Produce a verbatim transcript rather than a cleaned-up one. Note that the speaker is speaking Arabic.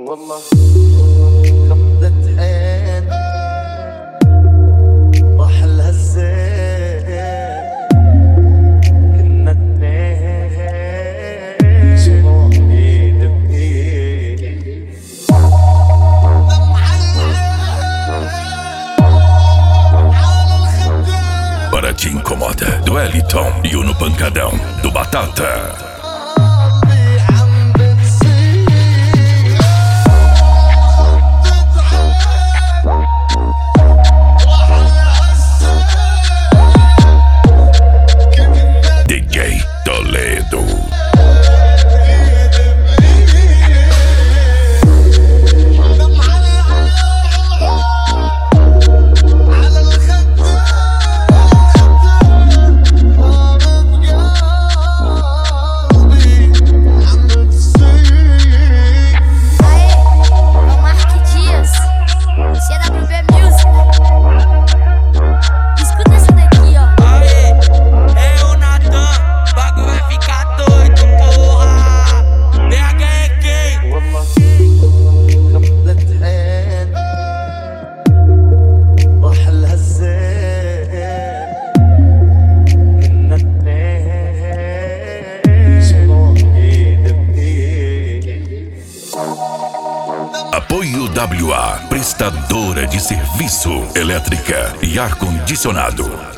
والله خمدة عين راح الهزين كنا اتنين ايد بايد Para te incomodar, do Eliton e o no pancadão do Batata. D J Toledo. Apoio W A, prestadora de serviço elétrica e ar-condicionado.